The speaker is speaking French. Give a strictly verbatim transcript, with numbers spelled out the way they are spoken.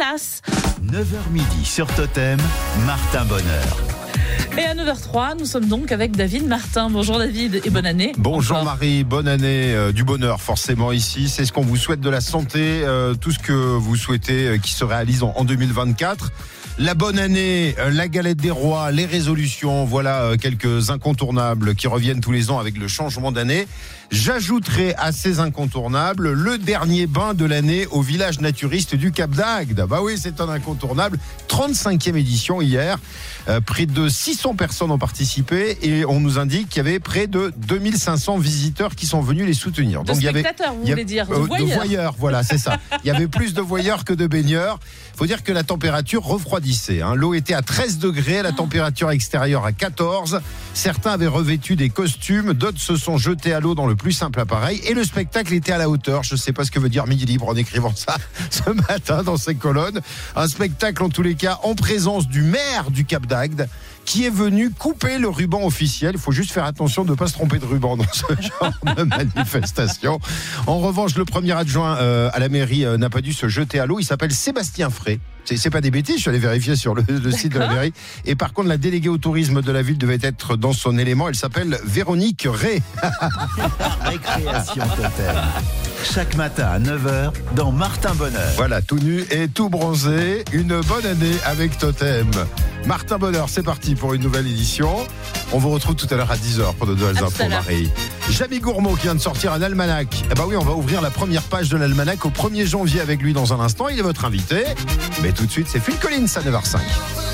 classe. neuf heures midi sur Totem, Martin Bonheur. Et à neuf heures trois, nous sommes donc avec David Martin. Bonjour David et bonne année. Bonjour Encore. Marie, bonne année, euh, du bonheur forcément ici. C'est ce qu'on vous souhaite, de la santé, euh, tout ce que vous souhaitez euh, qui se réalise en, en deux mille vingt-quatre. La bonne année, euh, la galette des rois, les résolutions, voilà euh, quelques incontournables qui reviennent tous les ans avec le changement d'année. J'ajouterai à ces incontournables le dernier bain de l'année au village naturiste du Cap d'Agde. Bah oui, c'est un incontournable. trente-cinquième édition hier. Euh, près de six cents personnes ont participé et on nous indique qu'il y avait près de deux mille cinq cents visiteurs qui sont venus les soutenir. De Donc, il y avait, spectateurs, vous il y a- voulez dire, de euh, voyeurs. de voyeurs, voilà, c'est ça. Il y avait plus de voyeurs que de baigneurs. Il faut dire que la température refroidissait. Hein. L'eau était à treize degrés, la température extérieure à quatorze. Certains avaient revêtu des costumes, d'autres se sont jetés à l'eau dans le plus simple appareil. Et le spectacle était à la hauteur. Je ne sais pas ce que veut dire Midi Libre en écrivant ça ce matin dans ses colonnes. Un spectacle en tous les cas en présence du maire du Cap d'Agde, qui est venu couper le ruban officiel. Il faut juste faire attention de ne pas se tromper de ruban dans ce genre de manifestation. En revanche, le premier adjoint euh, à la mairie euh, n'a pas dû se jeter à l'eau. Il s'appelle Sébastien Frey. C'est, c'est pas des bêtises, je suis allé vérifier sur le, le site de la mairie. Et par contre, la déléguée au tourisme de la ville devait être dans son élément. Elle s'appelle Véronique Ray. Récréation Totem. Chaque matin à neuf heures dans Martin Bonheur. Voilà, tout nu et tout bronzé. Une bonne année avec Totem. Martin Bonheur, c'est parti pour une nouvelle édition. On vous retrouve tout à l'heure à dix heures pour de nouvelles À tout infos, à l'heure. Marie. Jamie Gourmaud qui vient de sortir un almanach. Eh ben oui, on va ouvrir la première page de l'almanach au premier janvier avec lui dans un instant. Il est votre invité. Mais tout de suite, c'est Phil Collins à neuf heures cinq.